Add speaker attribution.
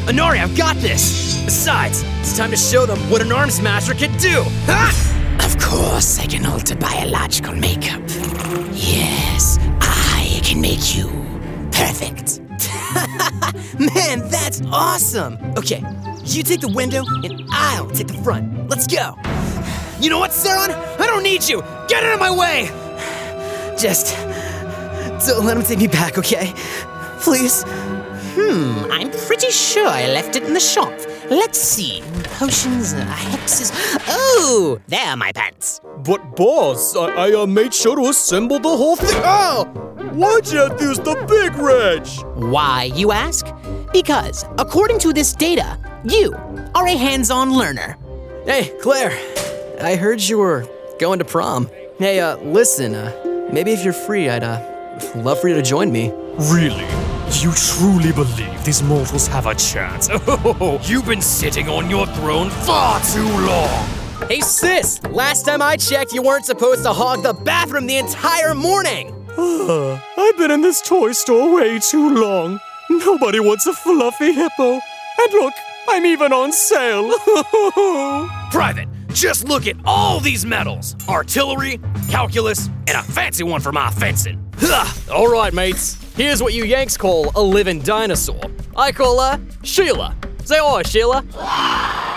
Speaker 1: Inari, I've got this! Besides, it's time to show them what an arms master can do! Ha!
Speaker 2: Of course, I can alter biological makeup. Yes, I can make you perfect.
Speaker 1: Man, that's awesome! Okay, you take the window and I'll take the front. Let's go! You know what, Saron? I don't need you! Get out of my way! Just don't let him take me back, okay? Please?
Speaker 2: I'm pretty sure I left it in the shop. Let's see. Potions, hexes. Oh, there are my pants.
Speaker 3: But boss, I made sure to assemble the whole thing. Ah! Why'd you have to use the big wrench?
Speaker 2: Why, you ask? Because, according to this data, you are a hands-on learner.
Speaker 1: Hey, Claire. I heard you were going to prom. Hey, listen, maybe if you're free, I'd love for you to join me.
Speaker 3: Really? You truly believe these mortals have a chance? Oh,
Speaker 4: You've been sitting on your throne far too long.
Speaker 1: Hey, sis! Last time I checked, you weren't supposed to hog the bathroom the entire morning!
Speaker 3: I've been in this toy store way too long. Nobody wants a fluffy hippo. And look, I'm even on sale.
Speaker 4: Private, just look at all these medals. Artillery, calculus, and a fancy one for my fencing.
Speaker 1: All right, mates. Here's what you Yanks call a living dinosaur. I call her Sheila. Say hi, Sheila.